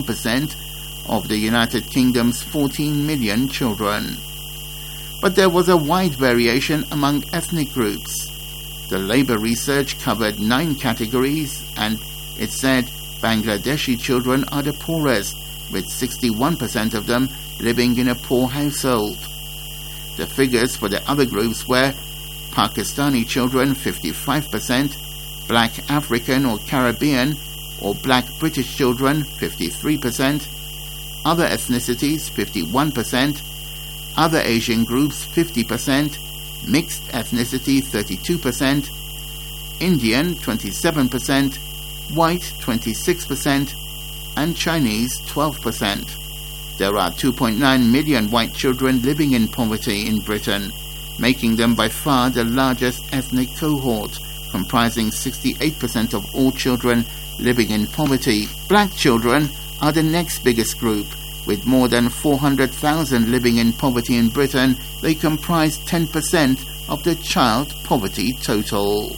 percent of the United Kingdom's 14 million children. But there was a wide variation among ethnic groups. The Labour research covered 9 categories, and it said Bangladeshi children are the poorest, with 61% of them living in a poor household. The figures for the other groups were Pakistani children 55%, Black African or Caribbean or Black British children 53%, other ethnicities 51%, other Asian groups 50%, mixed ethnicity 32%, Indian 27%, white 26%, and Chinese 12%. There are 2.9 million white children living in poverty in Britain, making them by far the largest ethnic cohort, comprising 68% of all children living in poverty. Black children are the next biggest group. With more than 400,000 living in poverty in Britain, they comprise 10% of the child poverty total.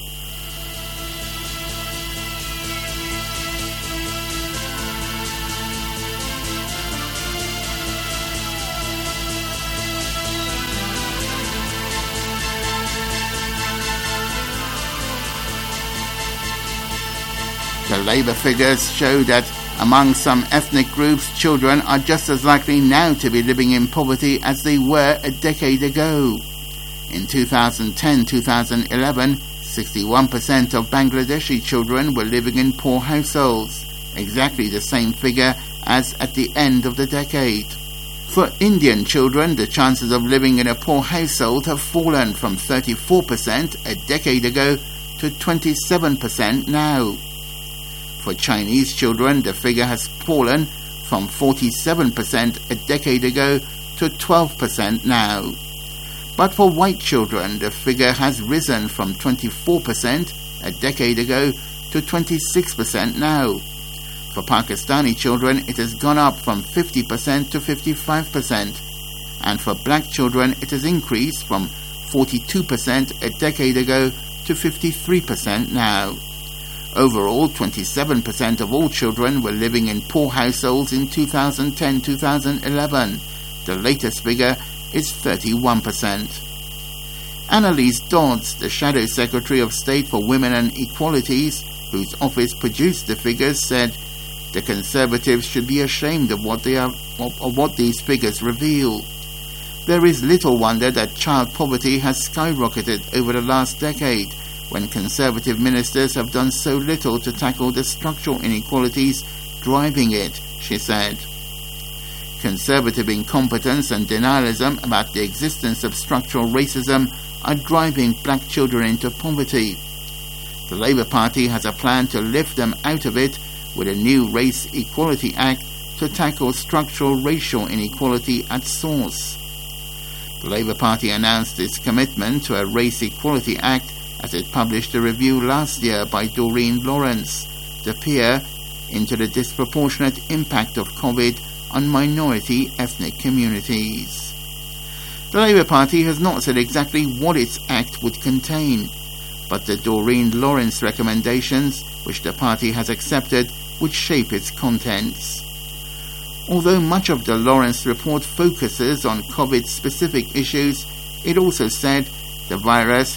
The Labour figures show that among some ethnic groups, children are just as likely now to be living in poverty as they were a decade ago. In 2010-2011, 61% of Bangladeshi children were living in poor households, exactly the same figure as at the end of the decade. For Indian children, the chances of living in a poor household have fallen from 34% a decade ago to 27% now. For Chinese children, the figure has fallen from 47% a decade ago to 12% now. But for white children, the figure has risen from 24% a decade ago to 26% now. For Pakistani children, it has gone up from 50% to 55%. And for black children, it has increased from 42% a decade ago to 53% now. Overall, 27% of all children were living in poor households in 2010-2011. The latest figure is 31%. Annalise Dodds, the Shadow Secretary of State for Women and Equalities, whose office produced the figures, said the Conservatives should be ashamed of what these figures reveal. There is little wonder that child poverty has skyrocketed over the last decade, when Conservative ministers have done so little to tackle the structural inequalities driving it, she said. Conservative incompetence and denialism about the existence of structural racism are driving black children into poverty. The Labour Party has a plan to lift them out of it with a new Race Equality Act to tackle structural racial inequality at source. The Labour Party announced its commitment to a Race Equality Act as it published a review last year by Doreen Lawrence, the peer into the disproportionate impact of COVID on minority ethnic communities. The Labour Party has not said exactly what its act would contain, but the Doreen Lawrence recommendations, which the party has accepted, would shape its contents. Although much of the Lawrence report focuses on COVID-specific issues, it also said the virus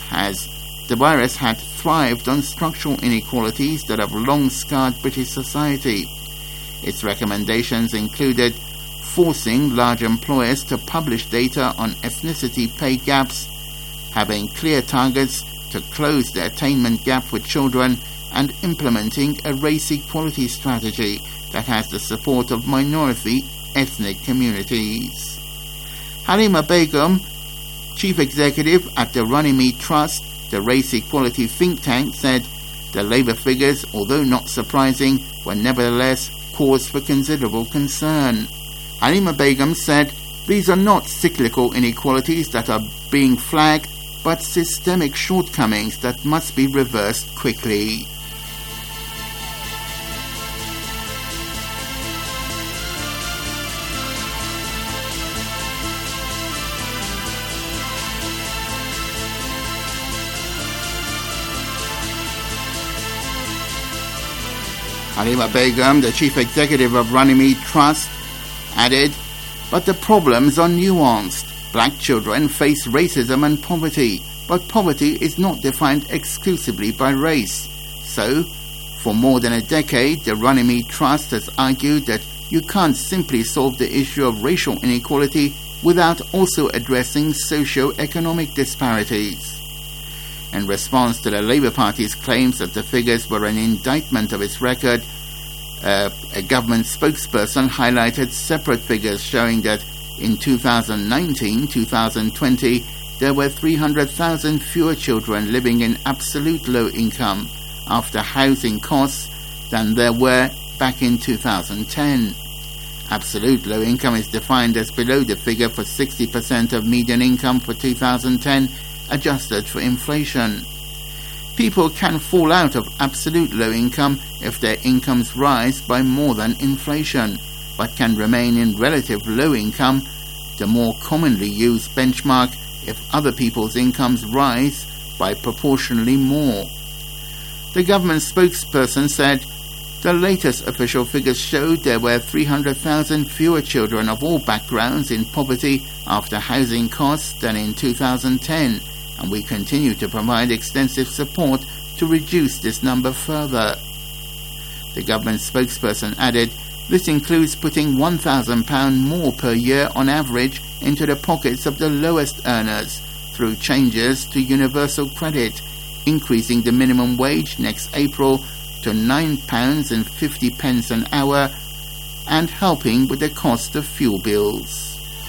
had thrived on structural inequalities that have long scarred British society. Its recommendations included forcing large employers to publish data on ethnicity pay gaps, having clear targets to close the attainment gap with children, and implementing a race equality strategy that has the support of minority ethnic communities. Halima Begum, Chief Executive at the Runnymede Trust, the race equality think tank, said the Labour figures, although not surprising, were nevertheless cause for considerable concern. Halima Begum said these are not cyclical inequalities that are being flagged, but systemic shortcomings that must be reversed quickly. Halima Begum, the chief executive of Runnymede Trust, added, "But the problems are nuanced. Black children face racism and poverty, but poverty is not defined exclusively by race. So, for more than a decade, the Runnymede Trust has argued that you can't simply solve the issue of racial inequality without also addressing socio-economic disparities." In response to the Labour Party's claims that the figures were an indictment of its record, a government spokesperson highlighted separate figures showing that in 2019-2020 there were 300,000 fewer children living in absolute low income after housing costs than there were back in 2010. Absolute low income is defined as below the figure for 60% of median income for 2010, adjusted for inflation. People can fall out of absolute low income if their incomes rise by more than inflation, but can remain in relative low income, the more commonly used benchmark, if other people's incomes rise by proportionally more. The government spokesperson said, "The latest official figures showed there were 300,000 fewer children of all backgrounds in poverty after housing costs than in 2010, and we continue to provide extensive support to reduce this number further." The government spokesperson added, "This includes putting £1,000 more per year on average into the pockets of the lowest earners through changes to universal credit, increasing the minimum wage next April to £9.50 an hour, and helping with the cost of fuel bills."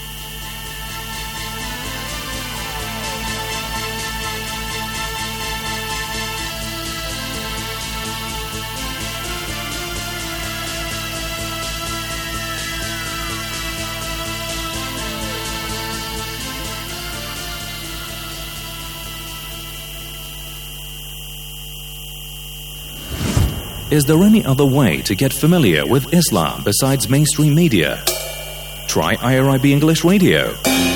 Is there any other way to get familiar with Islam besides mainstream media? Try IRIB English Radio.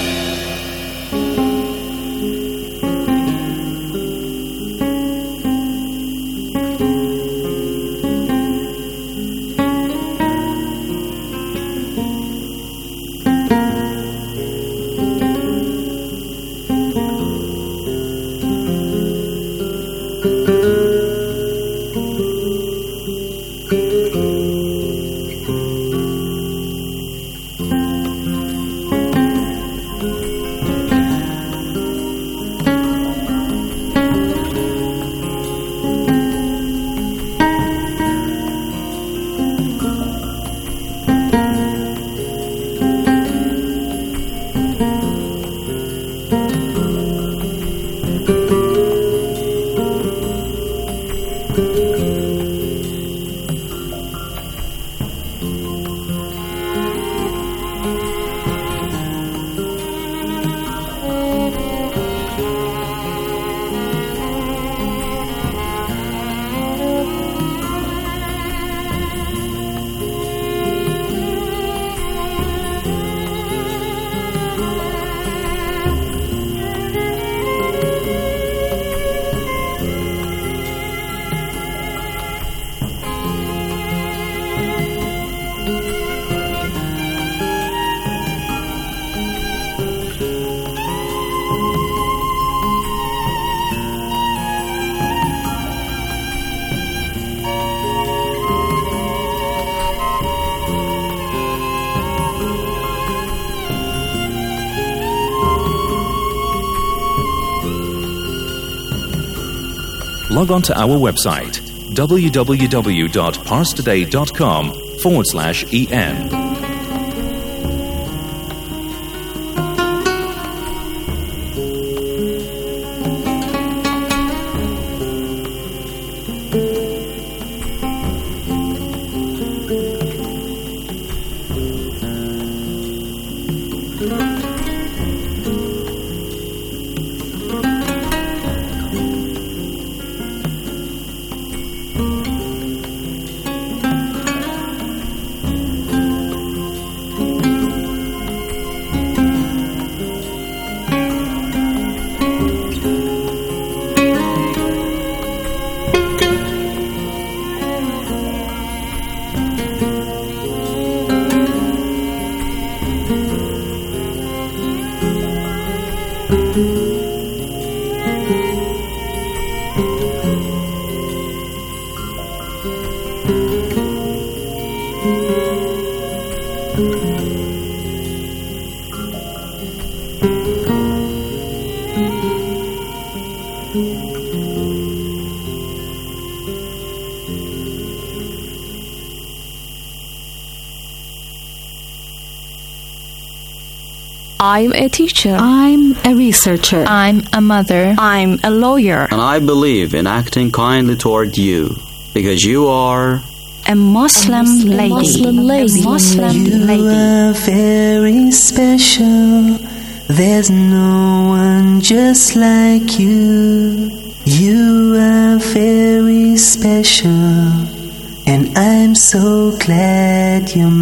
Log on to our website www.parstoday.com/en. I'm a teacher. I'm a researcher. I'm a mother. I'm a lawyer. And I believe in acting kindly toward you because you are a Muslim lady. Muslim lady. Muslim you lady. are very special. There's no one just like you. You are very special, and I'm so glad you're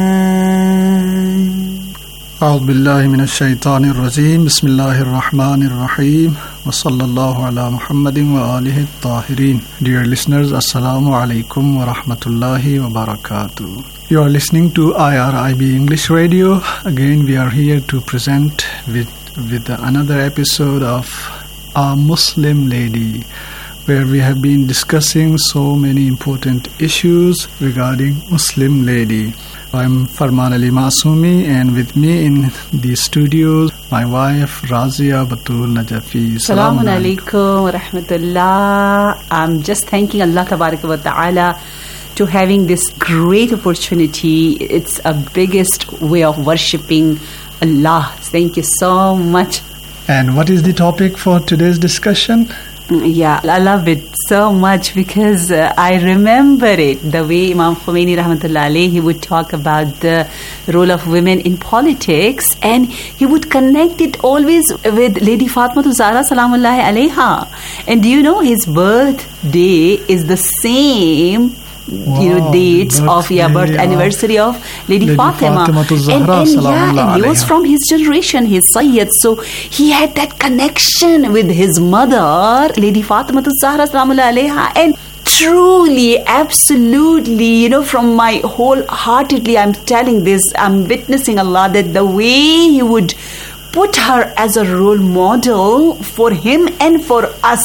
mine. أعوذ بالله من الشيطان الرجيم بسم الله الرحمن الرحيم وصلى الله على محمد وآله الطاهرين. Dear listeners, Assalamu alaikum wa rahmatullahi wa barakatuh. You are listening to IRIB English Radio. Again, we are here to present with another episode of A Muslim Lady, where we have been discussing so many important issues regarding Muslim lady. I'm Farman Ali Masumi, and with me in the studios, my wife Razia Batul Najafi. Assalamu alaikum wa rahmatullah. I'm just thanking Allah Tabaraka wa Ta'ala to having this great opportunity. It's a biggest way of worshipping Allah. Thank you so much. And what is the topic for today's discussion? Yeah, I love it so much because I remember it, the way Imam Khomeini rahmatullah alayhi would talk about the role of women in politics, and he would connect it always with Lady Fatima Zahra salamullahi alayha. And do you know his birthday is the same dates of birth anniversary of Lady Fatima. And he was from his generation, his Sayyid, so he had that connection with his mother, Lady Fatima Zahra salamullahi alayha. And truly, absolutely, from my wholeheartedly, I'm telling this, I'm witnessing Allah, that the way he would put her as a role model for him and for us,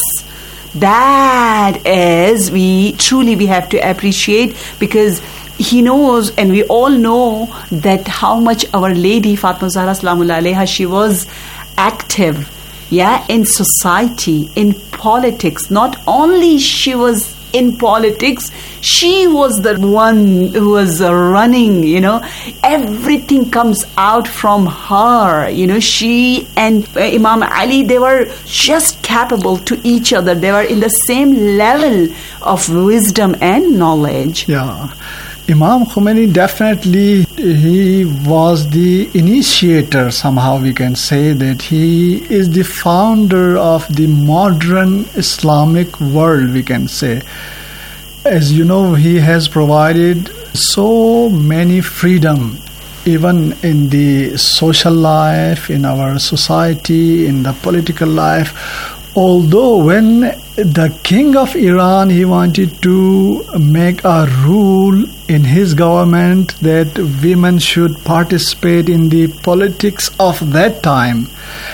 that is, we have to appreciate, because he knows, and we all know, that how much Our Lady Fatima Zahra salamullahi alayha, she was active, in society, in politics. Not only she was in politics, she was the one who was running, everything comes out from her, she and Imam Ali, they were just capable to each other. They were in the same level of wisdom and knowledge. Yeah. Imam Khomeini, definitely he was the initiator, somehow we can say that he is the founder of the modern Islamic world, we can say. As you know, he has provided so many freedom, even in the social life, in our society, in the political life. Although when the king of Iran, he wanted to make a rule in his government that women should participate in the politics of that time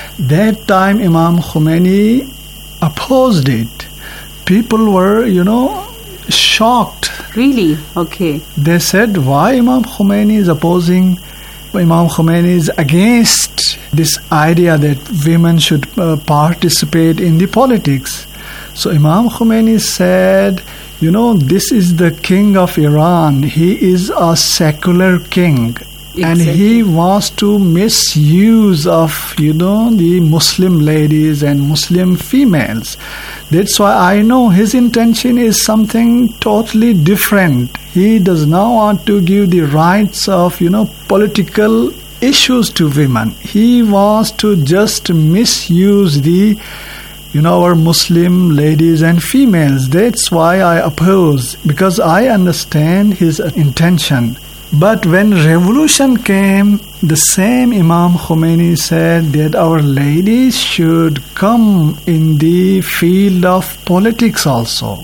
Imam Khomeini opposed it. People were, shocked. Really? Okay. They said, why Imam Khomeini is opposing? Imam Khomeini is against this idea that women should participate in the politics. So Imam Khomeini said, this is the king of Iran. He is a secular king. Exactly. And he wants to misuse of, the Muslim ladies and Muslim females. That's why I know his intention is something totally different. He does not want to give the rights of, political issues to women. He wants to just misuse the, our Muslim ladies and females. That's why I oppose, because I understand his intention. But when revolution came, the same Imam Khomeini said that our ladies should come in the field of politics also.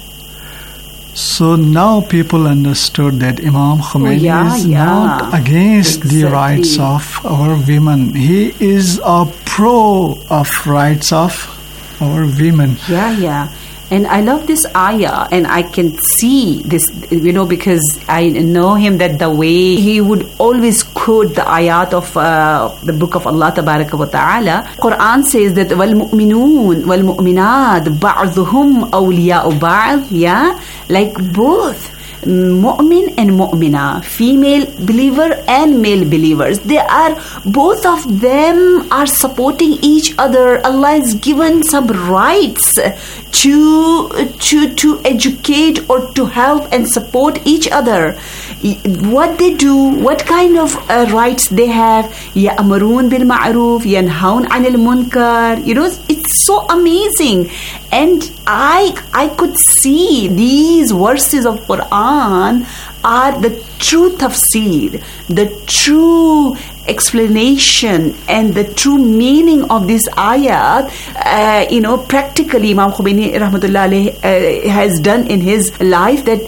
So now people understood that Imam Khomeini is not against the rights of our women. He is a pro of rights of our women. Yeah. And I love this ayah, and I can see this, because I know him, that the way he would always quote the ayat of the book of Allah Tabaraka wa Ta'ala. Quran says that وَالْمُؤْمِنُونَ وَالْمُؤْمِنَاتِ بَعْضُهُمْ أَوْلِيَاءُ بَعْضٍ. Yeah, like both mu'min and mu'mina, female believer and male believers, both of them are supporting each other. Allah has given some rights to educate or to help and support each other. What they do, what kind of rights they have, يَأْمُرُونَ بِالْمَعْرُوفِ يَنْهَوْنَ عَنِ الْمُنْكَرِ. It's so amazing. And I could see these verses of Quran are the true tafsir, the true explanation and the true meaning of this ayat. Practically Imam Khomeini rahmatullah alayhi has done in his life that,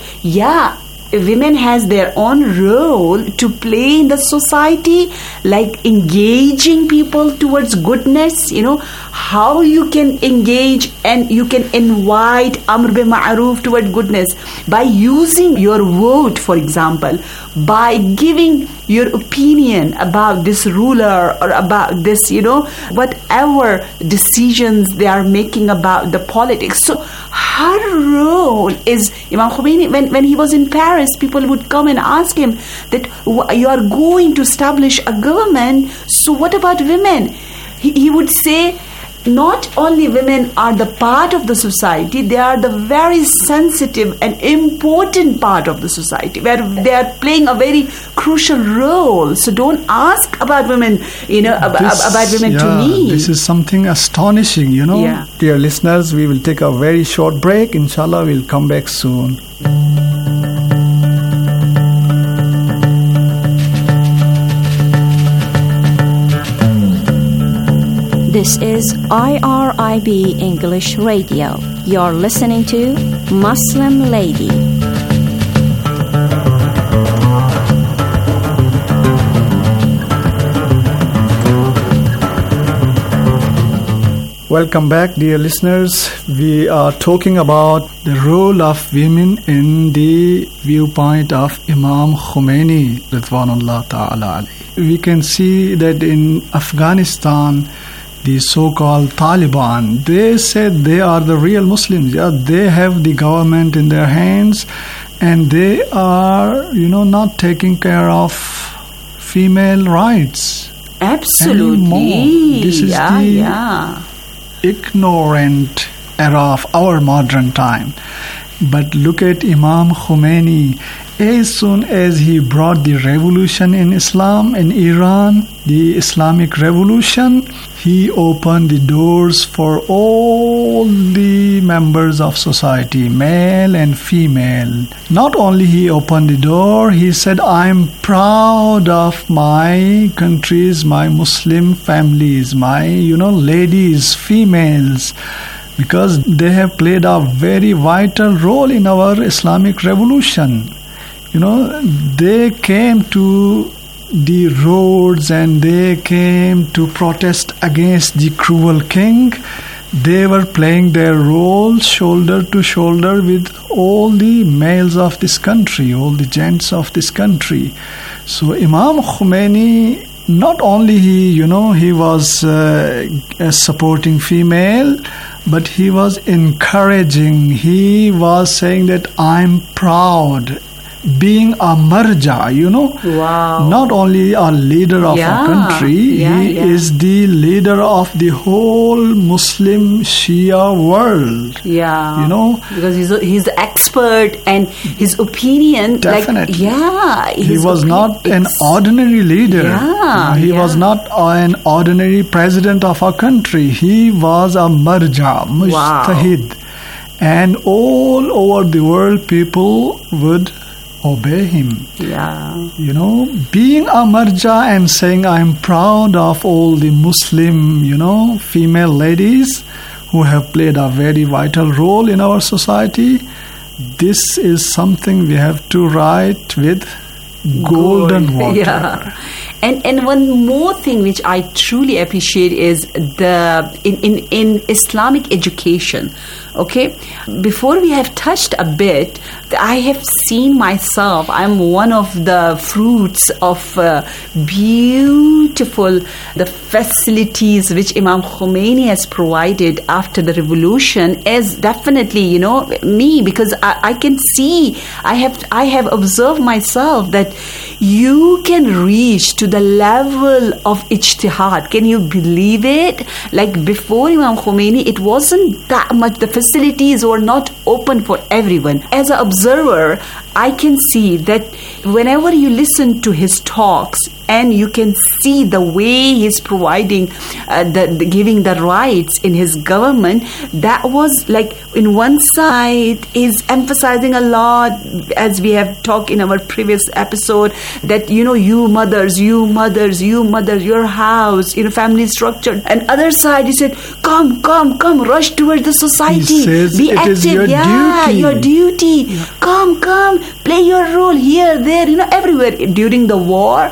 women has their own role to play in the society, like engaging people towards goodness. How you can engage and you can invite Amr bil Ma'ruf toward goodness by using your vote, for example, by giving your opinion about this ruler or about this, whatever decisions they are making about the politics. So her role is, Imam Khomeini, when he was in Paris, people would come and ask him that you are going to establish a government, so what about women? He would say, not only women are the part of the society, they are the very sensitive and important part of the society, where they are playing a very crucial role. So don't ask about women, about women to me. This is something astonishing, Yeah. Dear listeners, we will take a very short break. Inshallah, we'll come back soon. This is IRIB English Radio. You're listening to Muslim Lady. Welcome back, dear listeners. We are talking about the role of women in the viewpoint of Imam Khomeini Ridwanullah Ta'ala alayhi. We can see that in Afghanistan, the so-called Taliban, they said they are the real Muslims. Yeah, they have the government in their hands, and they are, not taking care of female rights. Absolutely. Anymore. This is the ignorant era of our modern time. But look at Imam Khomeini. As soon as he brought the revolution in Islam, in Iran, the Islamic revolution, he opened the doors for all the members of society, male and female. Not only he opened the door, he said, I'm proud of my countries, my Muslim families, my, ladies, females, because they have played a very vital role in our Islamic revolution. They came to the roads and they came to protest against the cruel king. They were playing their role shoulder to shoulder with all the males of this country, all the gents of this country. So Imam Khomeini, not only he was supporting female, but he was encouraging. He was saying that I'm proud. Being a marja, Wow. Not only a leader of a country, he is the leader of the whole Muslim Shia world. Yeah. Because he's the expert and his opinion. Definitely. He was not an ordinary leader. He was not an ordinary president of a country. He was a marja, mujtahid. Wow. And all over the world, people would obey him. Being a marja and saying I'm proud of all the Muslim, female ladies who have played a very vital role in our society. This is something we have to write with golden water. Yeah. And one more thing which I truly appreciate is in Islamic education, Okay, before we have touched a bit, I have seen myself, I'm one of the fruits of beautiful the facilities which Imam Khomeini has provided after the revolution is definitely, me, because I can see, I have observed myself that you can reach to the level of ijtihad. Can you believe it? Like before Imam Khomeini, it wasn't that much, the facilities were not open for everyone. As an observer, I can see that whenever you listen to his talks and you can see the way he's providing, giving the rights in his government, that was like in one side is emphasizing a lot, as we have talked in our previous episode, that, you mothers, your house, family structure. And other side, he said, come, rush towards the society. He says be it active. is your duty. Your duty. Yeah. Come, play your role here, there, everywhere. During the war,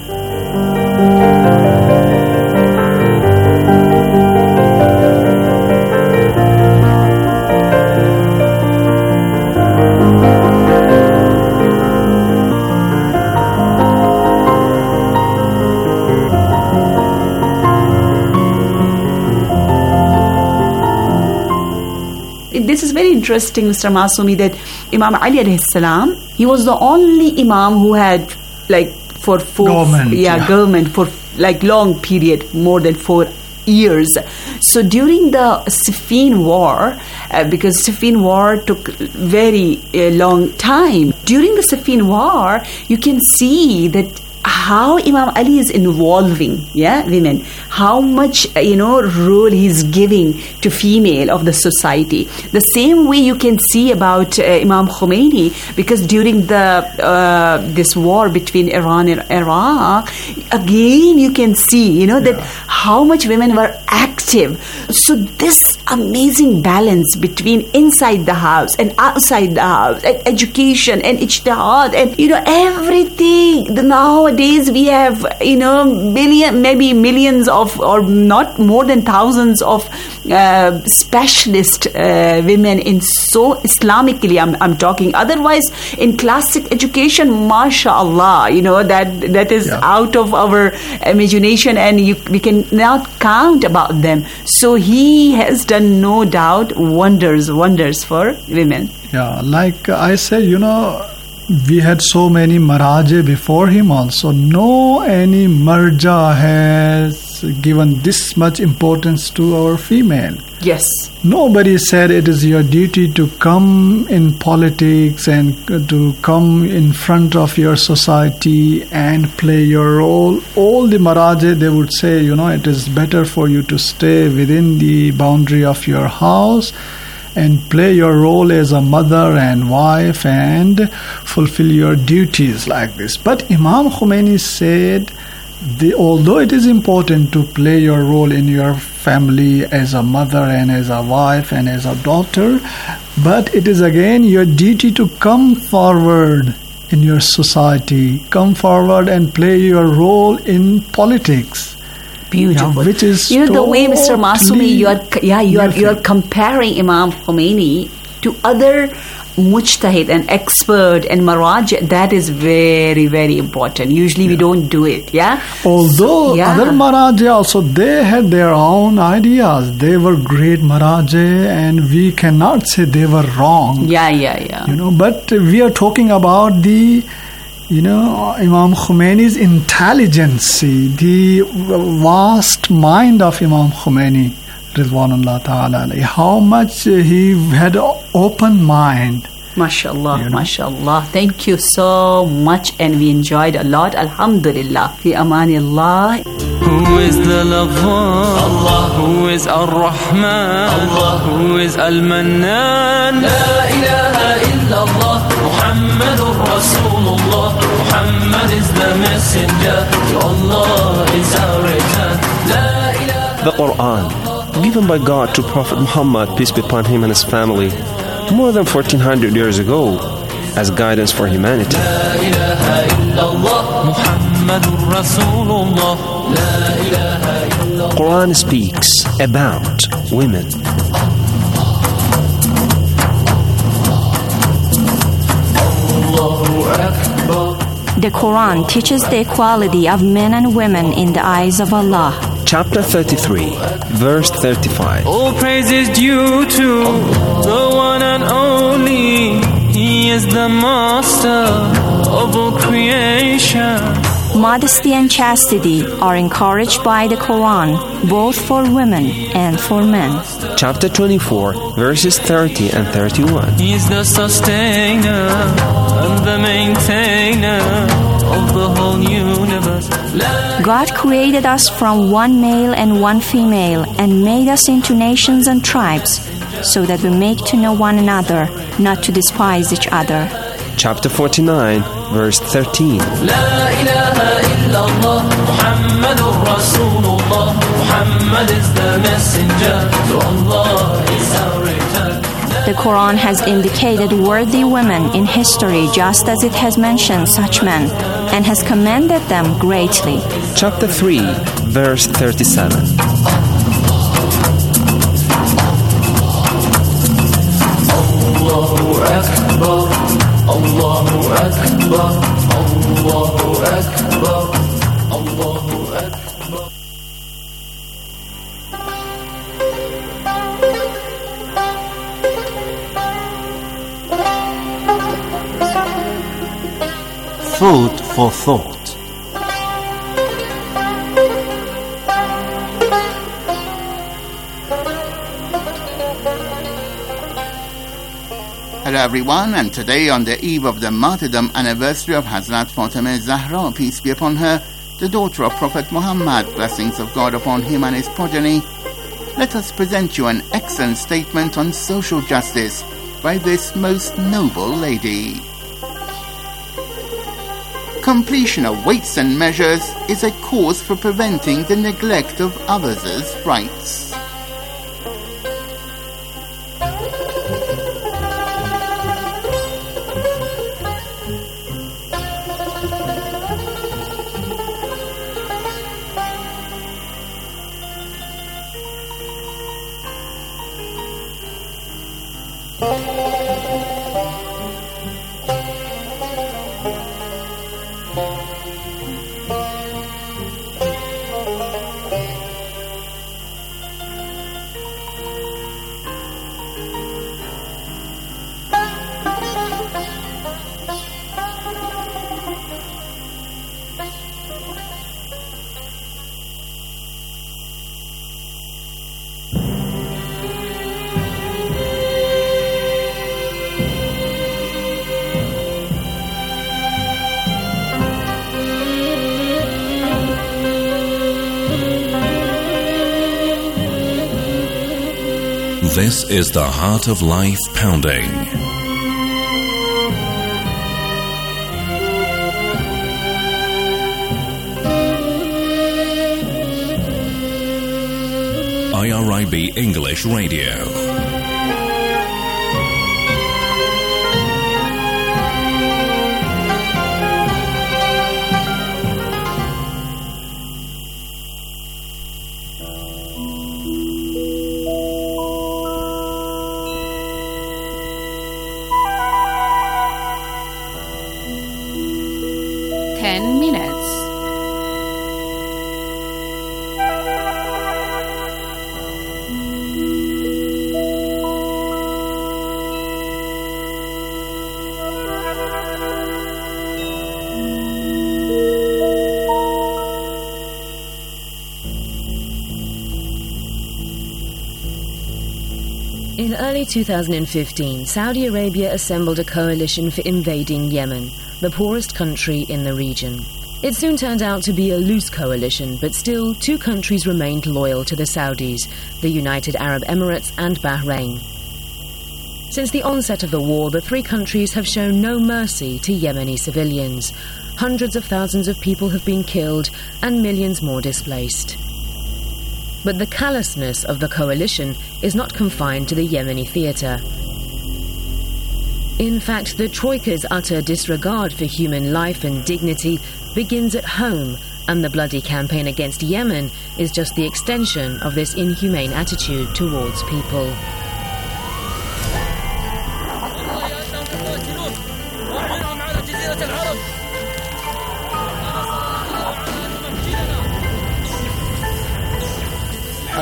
this is very interesting, Mr. Masumi, that Imam Ali alayhi salam, he was the only Imam who had for government for long period, more than 4 years. So during the Siffin War, because Siffin War took very long time, during the Siffin War, you can see that how Imam Ali is involving women, how much role he's giving to female of the society. The same way you can see about Imam Khomeini, because during the this war between Iran and Iraq, again you can see that how much women were active. So this amazing balance between inside the house and outside the house, and education and ijtihad and everything. Nowadays we have maybe millions of, or not more than thousands of specialist women in Islamically I'm talking. Otherwise in classic education, mashallah, that is out of our imagination, and we can not count about them. So he has done no doubt wonders for women. Yeah, like I said, we had so many Maraje before him also. No any Marja has given this much importance to our female. Yes. Nobody said it is your duty to come in politics and to come in front of your society and play your role. All the Maraje, they would say, it is better for you to stay within the boundary of your house and play your role as a mother and wife and fulfill your duties like this. But Imam Khomeini said, although it is important to play your role in your family as a mother and as a wife and as a daughter, but it is again your duty to come forward in your society, come forward and play your role in politics. Beautiful. Which is the way, Mr. Masumi, you are comparing Imam Khomeini to other mujtahid and expert and maraj. That is very, very important. Usually we don't do it. Although other maraj also, they had their own ideas. They were great maraj, and we cannot say they were wrong. But we are talking about the Imam Khomeini's intelligence, the vast mind of Imam Khomeini, Ridwanullah Ta'ala, how much he had open mind. MashaAllah, MashaAllah. Thank you so much, and we enjoyed a lot. Alhamdulillah. Fi amanillah. Who is the lover? Allah. Who is Ar-Rahman? Allah. Who is Al-Mannan? La ilaha illallah. Muhammadur Rasulullah. Muhammad is the messenger. To Allah is our return. La ilaha. The Quran, given by God to Prophet Muhammad, peace be upon him and his family, more than 1400 years ago, as guidance for humanity. La ilaha illallah. Muhammadur Rasulullah. La ilaha illallah. Quran speaks about women. The Quran teaches the equality of men and women in the eyes of Allah. Chapter 33, verse 35. All praise is due to the one and only. He is the master of all creation. Modesty and chastity are encouraged by the Quran, both for women and for men. Chapter 24, verses 30 and 31. He is the sustainer and the maintainer of the whole universe. God created us from one male and one female and made us into nations and tribes so that we make to know one another, not to despise each other. Chapter 49, verse 13. La ilaha illallah, Muhammadur Rasulullah. Muhammad is the messenger, to Allah is our return. The Quran has indicated worthy women in history just as it has mentioned such men and has commended them greatly. Chapter 3, verse 37. Allahu Akbar, Allahu Akbar, Allahu Akbar, Allahu Akbar. Food for thought. Hello everyone, and today on the eve of the martyrdom anniversary of Hazrat Fatima Zahra, peace be upon her, the daughter of Prophet Muhammad, blessings of God upon him and his progeny, let us present you an excellent statement on social justice by this most noble lady. Completion of weights and measures is a cause for preventing the neglect of others' rights. This is the Heart of Life Pounding. IRIB English Radio. In early 2015, Saudi Arabia assembled a coalition for invading Yemen, the poorest country in the region. It soon turned out to be a loose coalition, but still, two countries remained loyal to the Saudis, the United Arab Emirates and Bahrain. Since the onset of the war, the three countries have shown no mercy to Yemeni civilians. Hundreds of thousands of people have been killed and millions more displaced. But the callousness of the coalition is not confined to the Yemeni theatre. In fact, the Troika's utter disregard for human life and dignity begins at home, and the bloody campaign against Yemen is just the extension of this inhumane attitude towards people.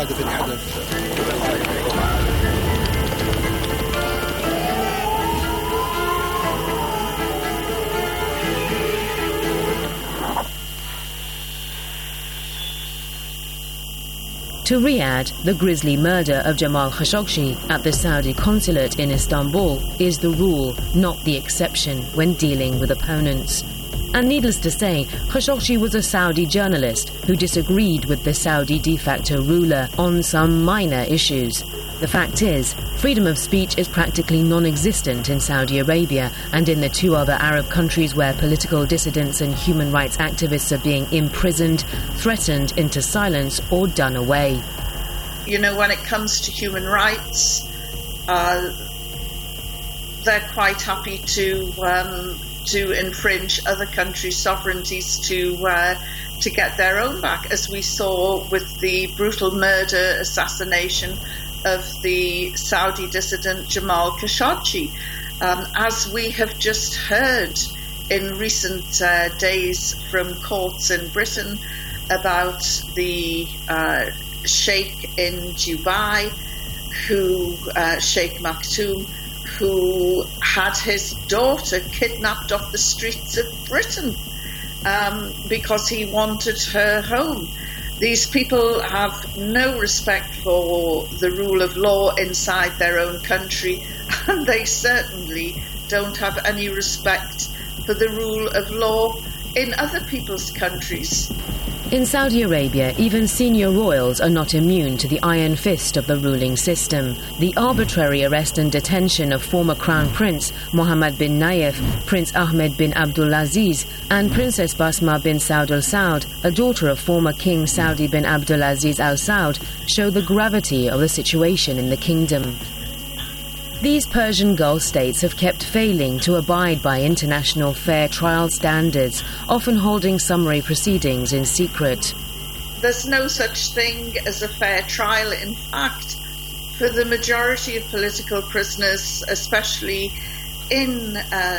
حادث حدث. To Riyadh, the grisly murder of Jamal Khashoggi at the Saudi consulate in Istanbul is the rule, not the exception, when dealing with opponents. And needless to say, Khashoggi was a Saudi journalist who disagreed with the Saudi de facto ruler on some minor issues. The fact is, freedom of speech is practically non-existent in Saudi Arabia and in the two other Arab countries where political dissidents and human rights activists are being imprisoned, threatened into silence or done away. You know, when it comes to human rights, they're quite happy to infringe other countries' sovereignties to get their own back, as we saw with the brutal murder, assassination of the Saudi dissident Jamal Khashoggi. As we have just heard in recent days from courts in Britain about the Sheikh in Dubai, Sheikh Maktoum, who had his daughter kidnapped off the streets of Britain because he wanted her home. These people have no respect for the rule of law inside their own country, and they certainly don't have any respect for the rule of law in other people's countries. In Saudi Arabia, even senior royals are not immune to the iron fist of the ruling system. The arbitrary arrest and detention of former Crown Prince Mohammed bin Nayef, Prince Ahmed bin Abdulaziz, and Princess Basma bin Saud Al Saud, a daughter of former King Saudi bin Abdulaziz Al Saud, show the gravity of the situation in the kingdom. These Persian Gulf states have kept failing to abide by international fair trial standards, often holding summary proceedings in secret. There's no such thing as a fair trial. In fact, for the majority of political prisoners, especially in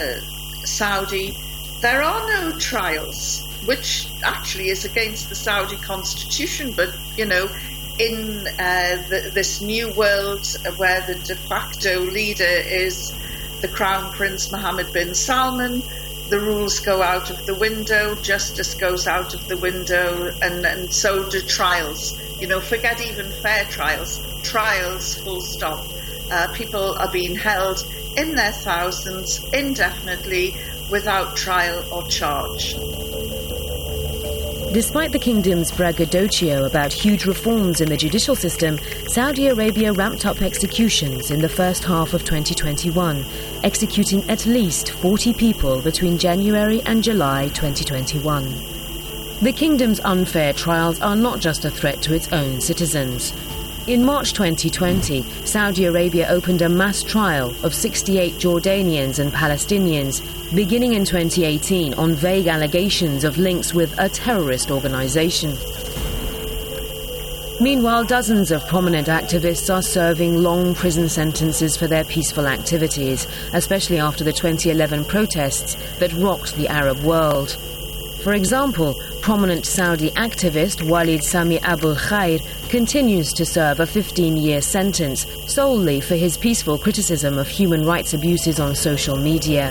Saudi, there are no trials, which actually is against the Saudi constitution, but, you know, in this new world where the de facto leader is the Crown Prince Mohammed bin Salman, the rules go out of the window, justice goes out of the window, and so do trials. You know, forget even fair trials. Trials, full stop. People are being held in their thousands indefinitely without trial or charge. Despite the kingdom's braggadocio about huge reforms in the judicial system, Saudi Arabia ramped up executions in the first half of 2021, executing at least 40 people between January and July 2021. The kingdom's unfair trials are not just a threat to its own citizens. In March 2020, Saudi Arabia opened a mass trial of 68 Jordanians and Palestinians, beginning in 2018 on vague allegations of links with a terrorist organization. Meanwhile, dozens of prominent activists are serving long prison sentences for their peaceful activities, especially after the 2011 protests that rocked the Arab world. For example, prominent Saudi activist Walid Sami Abul Khair continues to serve a 15-year sentence solely for his peaceful criticism of human rights abuses on social media.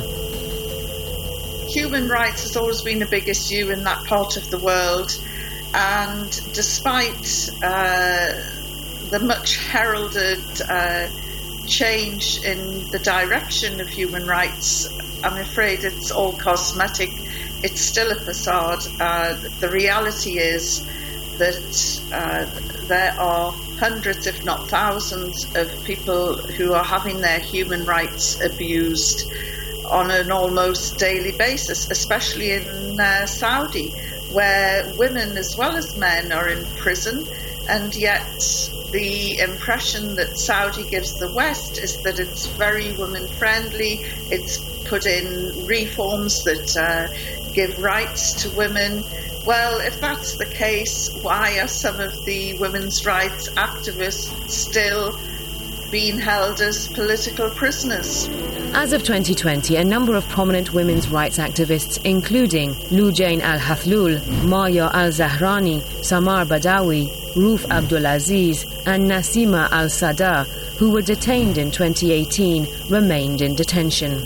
Human rights has always been a big issue in that part of the world, and despite the much heralded change in the direction of human rights, I'm afraid it's all cosmetic. It's still a facade. The reality is that there are hundreds, if not thousands, of people who are having their human rights abused on an almost daily basis, especially in Saudi, where women as well as men are in prison, and yet the impression that Saudi gives the West is that it's very women-friendly. It's put in reforms that give rights to women. Well, if that's the case, why are some of the women's rights activists still being held as political prisoners. As of 2020, a number of prominent women's rights activists, including Loujain Al-Hathlul, Maya Al-Zahrani, Samar Badawi, Roof Abdulaziz, and Nasima Al-Sada, who were detained in 2018, remained in detention.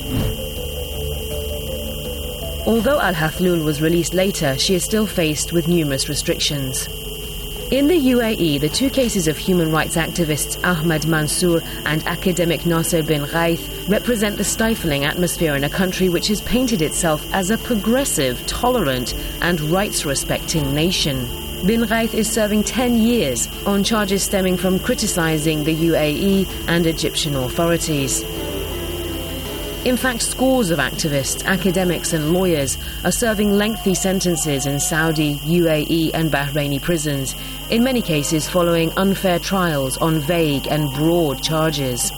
Although Al-Hathlul was released later, she is still faced with numerous restrictions. In the UAE, the two cases of human rights activists Ahmad Mansour and academic Nasser bin Ghaith represent the stifling atmosphere in a country which has painted itself as a progressive, tolerant, and rights-respecting nation. Bin Ghaith is serving 10 years on charges stemming from criticizing the UAE and Egyptian authorities. In fact, scores of activists, academics and lawyers are serving lengthy sentences in Saudi, UAE and Bahraini prisons, in many cases following unfair trials on vague and broad charges.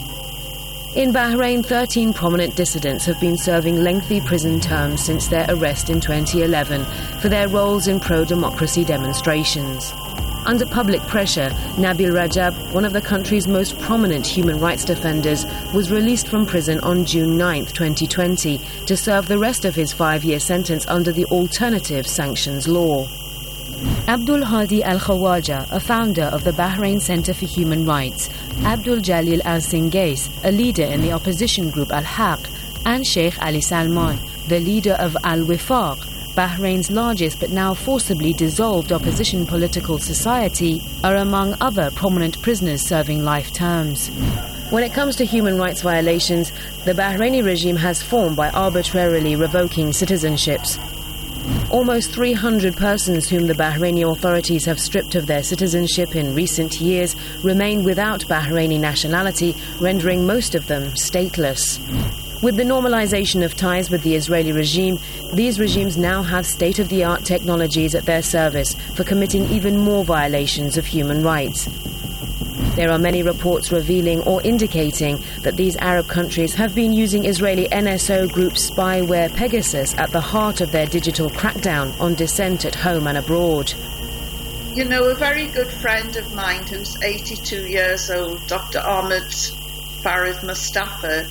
In Bahrain, 13 prominent dissidents have been serving lengthy prison terms since their arrest in 2011 for their roles in pro-democracy demonstrations. Under public pressure, Nabil Rajab, one of the country's most prominent human rights defenders, was released from prison on June 9, 2020, to serve the rest of his 5-year sentence under the alternative sanctions law. Abdul Hadi Al-Khawaja, a founder of the Bahrain Center for Human Rights, Abdul Jalil Al-Singais, a leader in the opposition group Al-Haq, and Sheikh Ali Salman, the leader of Al-Wifaq, Bahrain's largest but now forcibly dissolved opposition political society, are among other prominent prisoners serving life terms. When it comes to human rights violations, the Bahraini regime has formed by arbitrarily revoking citizenships. Almost 300 persons whom the Bahraini authorities have stripped of their citizenship in recent years remain without Bahraini nationality, rendering most of them stateless. With the normalization of ties with the Israeli regime, these regimes now have state-of-the-art technologies at their service for committing even more violations of human rights. There are many reports revealing or indicating that these Arab countries have been using Israeli NSO group spyware Pegasus at the heart of their digital crackdown on dissent at home and abroad. You know, a very good friend of mine who's 82 years old, Dr. Ahmed Farid Mustafa,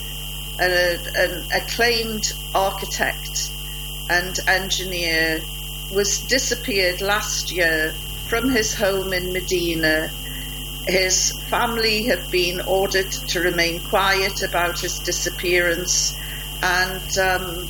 an acclaimed architect and engineer, was disappeared last year from his home in Medina. His family have been ordered to remain quiet about his disappearance, and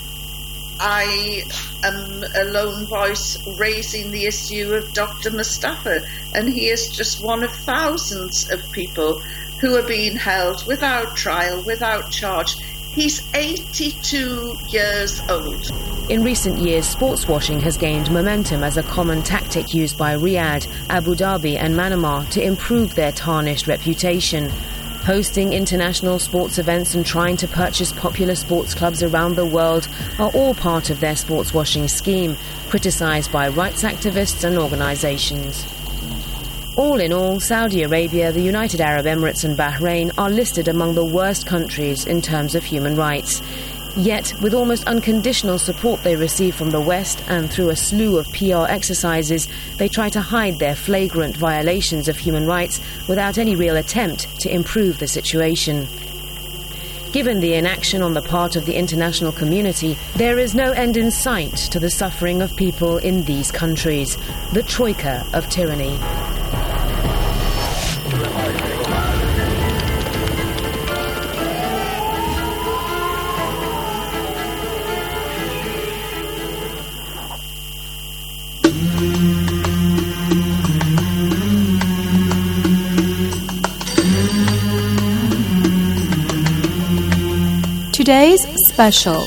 I am a lone voice raising the issue of Dr. Mustafa, and he is just one of thousands of people who are being held without trial, without charge. He's 82 years old. In recent years, sports washing has gained momentum as a common tactic used by Riyadh, Abu Dhabi and Manama to improve their tarnished reputation. Hosting international sports events and trying to purchase popular sports clubs around the world are all part of their sports washing scheme, criticised by rights activists and organisations. All in all, Saudi Arabia, the United Arab Emirates and Bahrain are listed among the worst countries in terms of human rights. Yet, with almost unconditional support they receive from the West and through a slew of PR exercises, they try to hide their flagrant violations of human rights without any real attempt to improve the situation. Given the inaction on the part of the international community, there is no end in sight to the suffering of people in these countries, the troika of tyranny. Today's special.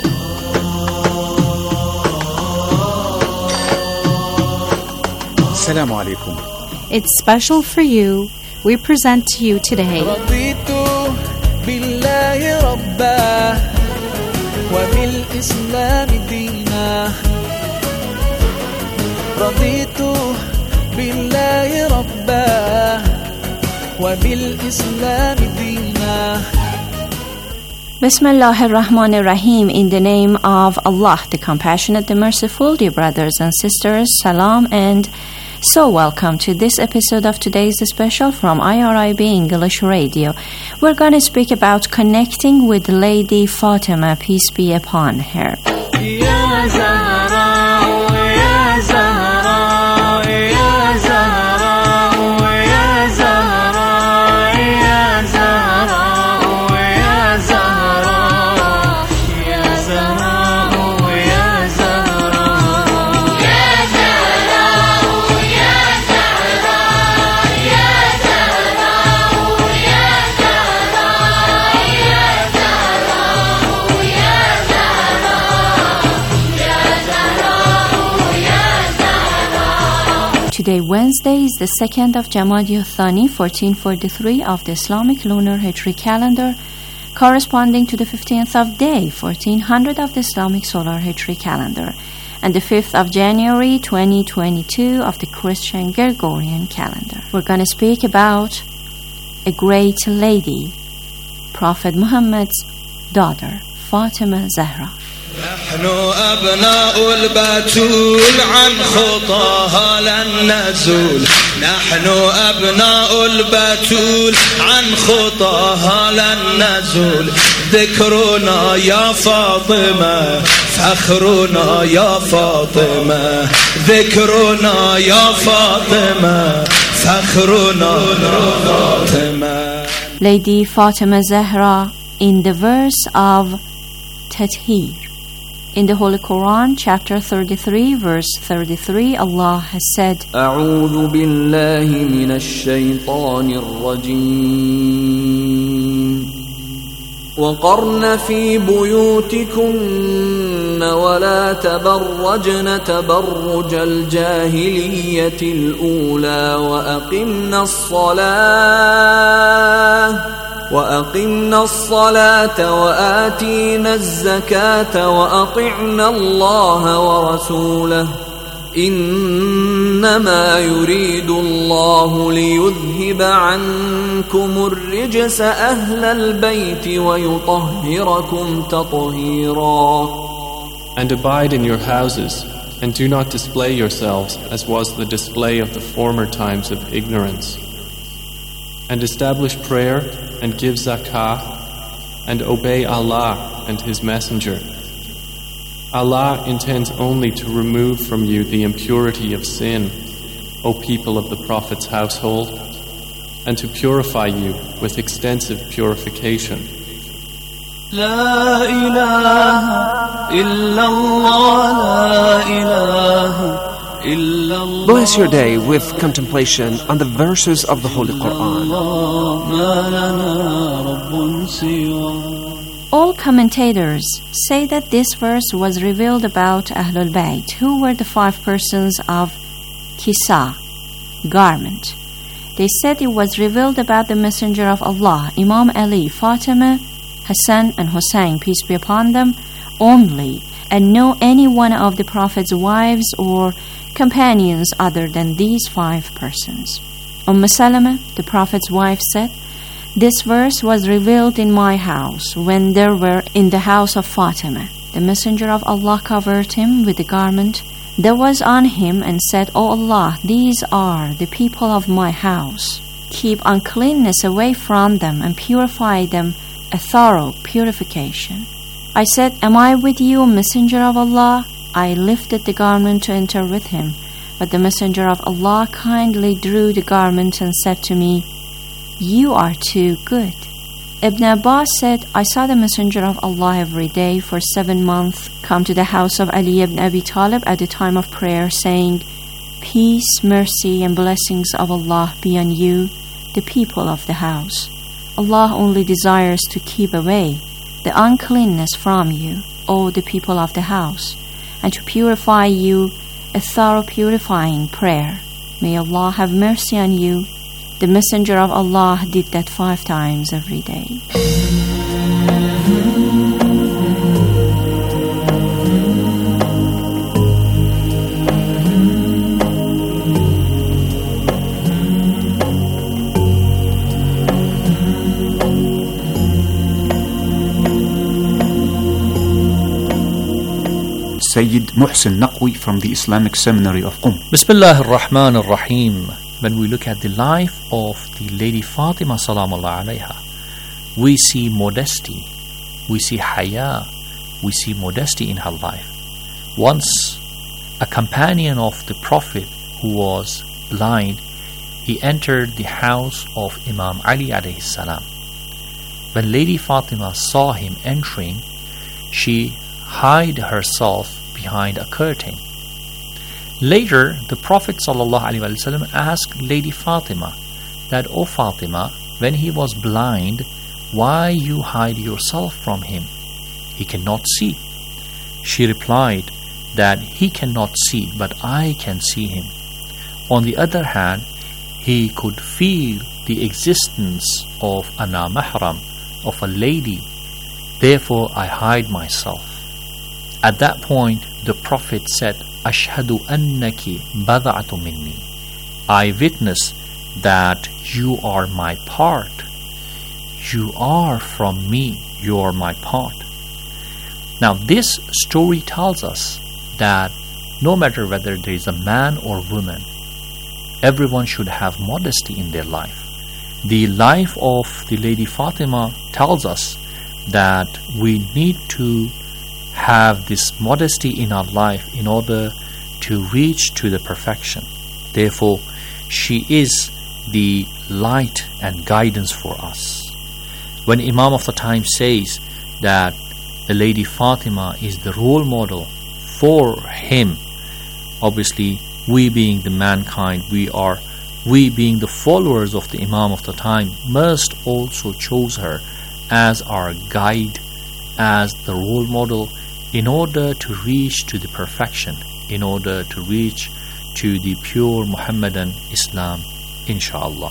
Assalamu alaikum. It's special for you. We present to you today رضيت بالله ربا وبالإسلام دينا رضيت بالله ربا وبالإسلام دينا. Bismillah ar-Rahman ar-Rahim. In the name of Allah, the Compassionate, the Merciful. Dear brothers and sisters, salam and So welcome to this episode of today's special from IRIB English Radio. We're going to speak about connecting with Lady Fatima, peace be upon her. Today, Wednesday, is the 2nd of Jamadi Thani, 1443 of the Islamic lunar Hijri calendar, corresponding to the 15th of Day, 1400 of the Islamic solar Hijri calendar, and the 5th of January, 2022 of the Christian Gregorian calendar. We're going to speak about a great lady, Prophet Muhammad's daughter, Fatima Zahra. نحن أبناء البتول عن خطاها لن نزول نحن أبناء البتول عن خطاها لن نزول ذكرنا يا فاطمة فخرنا يا فاطمة ذكرنا يا فاطمة فخرنا فاطمة. Lady Fatima Zahra in the verse of Tathir. In the Holy Quran, chapter 33, verse 33, Allah has said, أعوذ بالله من الشيطان الرجيم وقرن في بيوتكن ولا تبرجن تبرج الجاهلية الأولى وأقمنا الصلاة وآتينا الزكاة وأطعنا الله ورسوله إنما يريد الله ليذهب عنكم الرجس أهل البيت ويطهركم تطهيرا. And abide in your houses, and do not display yourselves as was the display of the former times of ignorance. And establish prayer and give zakah and obey Allah and His Messenger. Allah intends only to remove from you the impurity of sin, O people of the Prophet's household, and to purify you with extensive purification. La ilaha illallah, la ilaha. Bless your day with contemplation on the verses of the Holy Quran. All commentators say that this verse was revealed about Ahlul Bayt, who were the 5 persons of Kisa, garment. They said it was revealed about the Messenger of Allah, Imam Ali, Fatima, Hassan and Hussein, peace be upon them, only, and no any one of the Prophet's wives or companions other than these 5 persons. Salama, the Prophet's wife, said, "This verse was revealed in my house when they were in the house of Fatima. The Messenger of Allah covered him with the garment that was on him and said, O Allah, these are the people of my house. Keep uncleanness away from them and purify them a thorough purification. I said, Am I with you, Messenger of Allah? I lifted the garment to enter with him, but the Messenger of Allah kindly drew the garment and said to me, You are too good. Ibn Abbas said, I saw the Messenger of Allah every day for 7 months come to the house of Ali ibn Abi Talib at the time of prayer, saying, Peace, mercy, and blessings of Allah be on you, the people of the house. Allah only desires to keep away the uncleanness from you, O the people of the house, and to purify you a thorough purifying prayer. May Allah have mercy on you. The Messenger of Allah did that 5 times every day. Sayyid Muhsin Naqwi from the Islamic Seminary of Bismillah ar-Rahman ar-Rahim. When we look at the life of the Lady Fatima salamullah alayha, we see modesty, we see haya, we see modesty in her life. Once a companion of the Prophet who was blind, he entered the house of Imam Ali alayhi salam. When Lady Fatima saw him entering, she hid herself behind a curtain. Later, the Prophet ﷺ asked Lady Fatima that, "O Fatima, when he was blind, why you hide yourself from him? He cannot see." She replied that he cannot see, but I can see him. On the other hand, he could feel the existence of ana mahram, of a lady. Therefore, I hide myself. At that point, the Prophet said, "Ashhadu annaki bada'atu minni." I witness that you are my part. You are from me. You are my part. Now, this story tells us that no matter whether there is a man or woman, everyone should have modesty in their life. The life of the Lady Fatima tells us that we need to have this modesty in our life in order to reach to the perfection. Therefore, she is the light and guidance for us. When Imam of the time says that the Lady Fatima is the role model for him, obviously we being the mankind, we being the followers of the Imam of the time, must also choose her as our guide, as the role model, in order to reach to the perfection, in order to reach to the pure Muhammadan Islam, inshallah.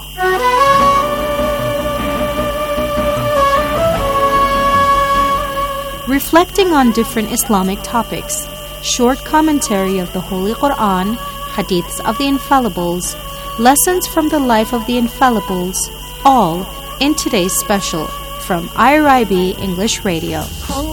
Reflecting on different Islamic topics, short commentary of the Holy Quran, hadiths of the Infallibles, lessons from the life of the Infallibles, all in today's special from IRIB English Radio.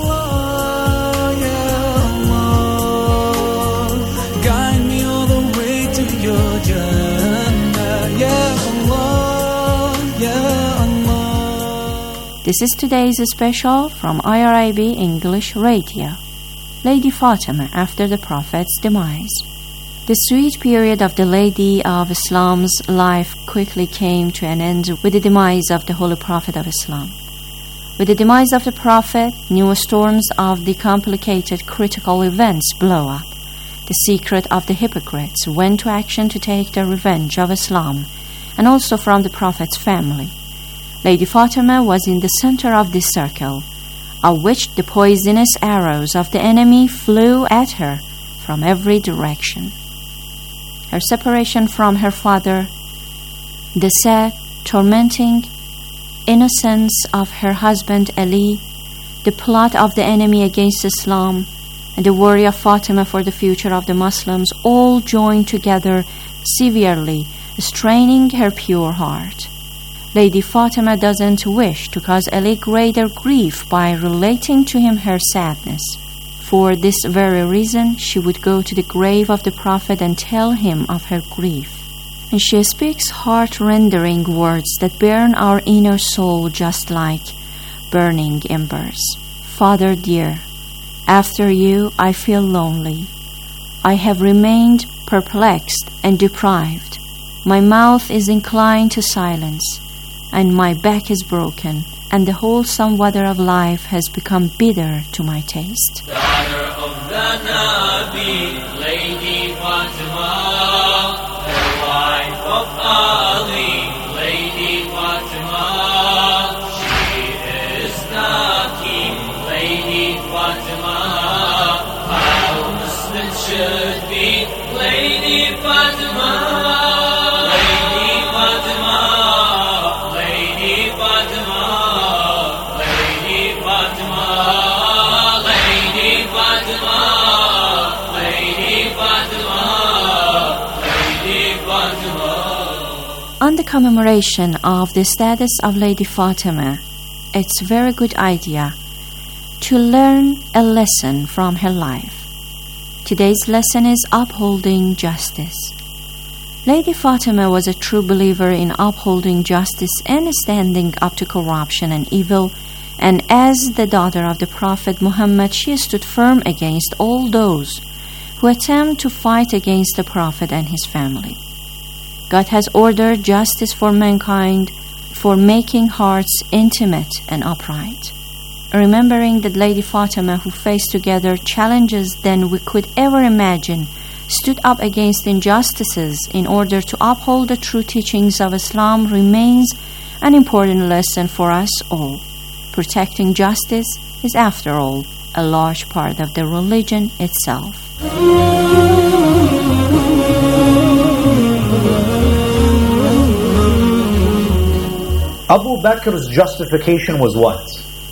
This is today's special from IRIB English Radio. Lady Fatima after the Prophet's demise. The sweet period of the Lady of Islam's life quickly came to an end with the demise of the Holy Prophet of Islam. With the demise of the Prophet, new storms of the complicated critical events blow up. The secret of the hypocrites went to action to take the revenge of Islam and also from the Prophet's family. Lady Fatima was in the center of this circle, of which the poisonous arrows of the enemy flew at her from every direction. Her separation from her father, the sad, tormenting innocence of her husband Ali, the plot of the enemy against Islam, and the worry of Fatima for the future of the Muslims all joined together, severely straining her pure heart. Lady Fatima doesn't wish to cause Ali greater grief by relating to him her sadness. For this very reason, she would go to the grave of the Prophet and tell him of her grief. And she speaks heart-rendering words that burn our inner soul just like burning embers. Father dear, after you I feel lonely. I have remained perplexed and deprived. My mouth is inclined to silence, and my back is broken, and the wholesome water of life has become bitter to my taste. Daughter of the Nabi, Lady Fatima, the wife of Ali, Lady Fatima, she is the king, Lady Fatima, how Muslims should be, Lady Fatima. On the commemoration of the status of Lady Fatima, it's a very good idea to learn a lesson from her life. Today's lesson is upholding justice. Lady Fatima was a true believer in upholding justice and standing up to corruption and evil, and as the daughter of the Prophet Muhammad, she stood firm against all those who attempt to fight against the Prophet and his family. God has ordered justice for mankind, for making hearts intimate and upright. Remembering that Lady Fatima, who faced together challenges than we could ever imagine, stood up against injustices in order to uphold the true teachings of Islam, remains an important lesson for us all. Protecting justice is, after all, a large part of the religion itself. Abu Bakr's justification was what?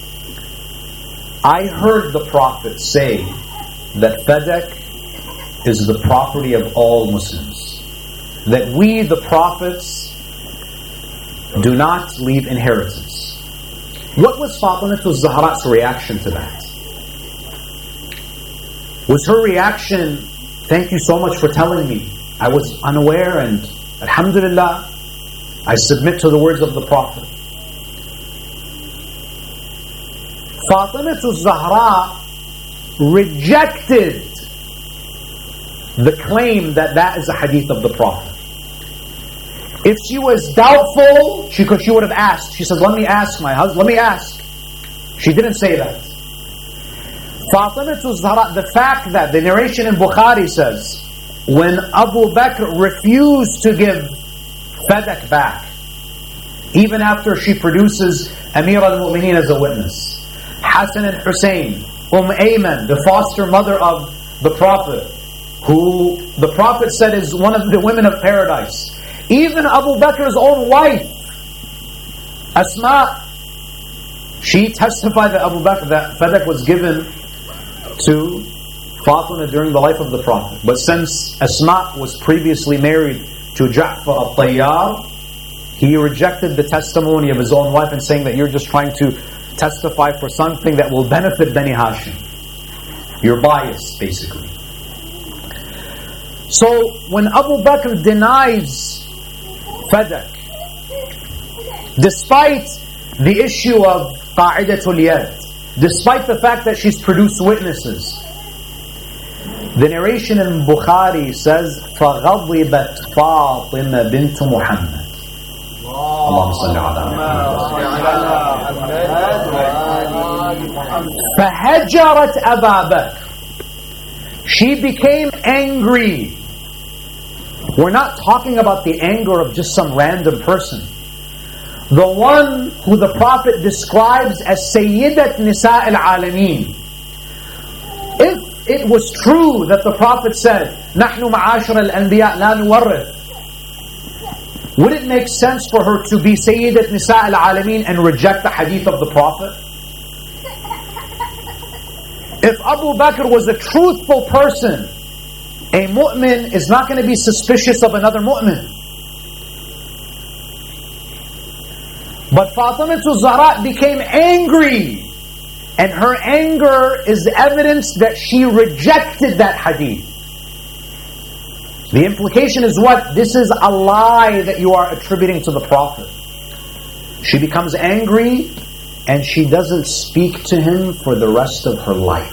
I heard the Prophet say that Fadak is the property of all Muslims. That we, the Prophets, do not leave inheritance. What was Fatima Zahra's reaction to that? Was her reaction, thank you so much for telling me, I was unaware, and alhamdulillah, I submit to the words of the Prophet? Fatima Zahra rejected the claim that that is a hadith of the Prophet. If she was doubtful, she would have asked. She said, let me ask my husband, let me ask. She didn't say that. Fatima Zahra, the fact that the narration in Bukhari says, when Abu Bakr refused to give Fadak back, even after she produces Amir al-Mu'mineen as a witness, Hassan and Hussein, Ayman, the foster mother of the Prophet, who the Prophet said is one of the women of paradise. Even Abu Bakr's own wife, Asma, she testified that Abu Bakr, that Fadak was given to Fatima during the life of the Prophet. But since Asma was previously married to Ja'far al-Tayyar, he rejected the testimony of his own wife and saying that you're just trying to testify for something that will benefit Bani Hashim. You're biased, basically. So when Abu Bakr denies Fadak, despite the issue of Qa'idatul Yad, despite the fact that she's produced witnesses, the narration in Bukhari says, فَغَضِبَتْ فَاطِمَةُ بِنْتُ مُحَمَّدٍ. اللهم صل على محمد. فَهَجَرَتْ أَبَا بَكْرٍ. She became angry. We're not talking about the anger of just some random person. The one who the Prophet describes as Sayyidat Nisa al-Alameen. If it was true that the Prophet said, نَحْنُ مَعَاشِرَ الْأَنْبِيَاء لَا نُوَرِّث, would it make sense for her to be Sayyidat Nisa al-Alameen and reject the hadith of the Prophet? If Abu Bakr was a truthful person, a mu'min is not going to be suspicious of another mu'min. But Fatima Zahra became angry, and her anger is evidence that she rejected that hadith. The implication is what? This is a lie that you are attributing to the Prophet. She becomes angry, and she doesn't speak to him for the rest of her life.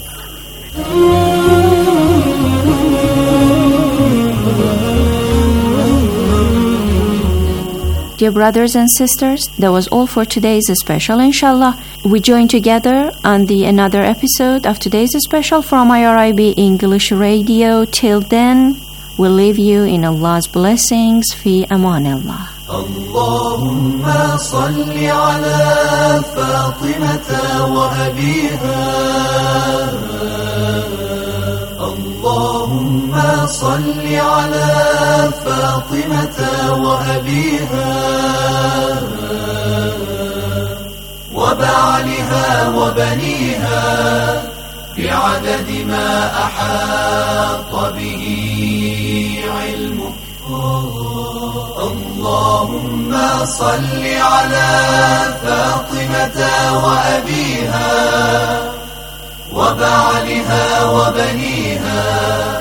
Dear brothers and sisters, that was all for today's special, inshallah. We join together on another episode of today's special from IRIB English Radio. Till then, we leave you in Allah's blessings. Fi amanillah. اللهم صل على فاطمة وأبيها اللهم صل على فاطمة وأبيها وبعلها وبنيها بعدد ما أحاط به علمك اللهم صل على فاطمة وأبيها وبعلها وبنيها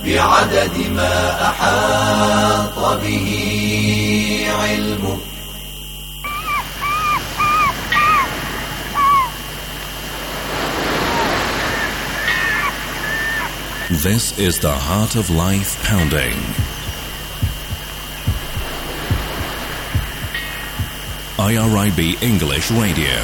بعدد ما أحاط به علمه. This is the Heart of Life Pounding. IRIB English Radio.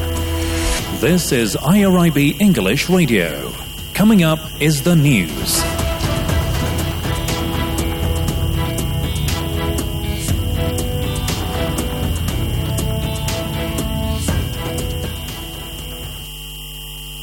This is IRIB English Radio. Coming up is the news.